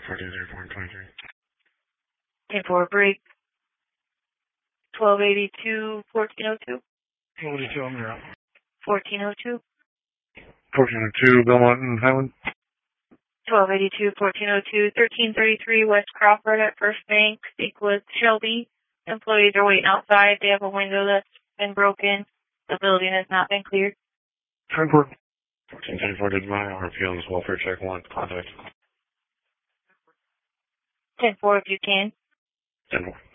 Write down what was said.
10-4 break. 1282, 1402. 1282, I'm here. 1402. 1402, Belmont and Highland. 1282, 1402, 1333 West Crawford at First Bank. Speak with Shelby. Employees are waiting outside. They have a window that's been broken. The building has not been cleared. 10-4. 14-10-4, did my RPM's welfare check 1, contact. 10-4 if you can. 10-4.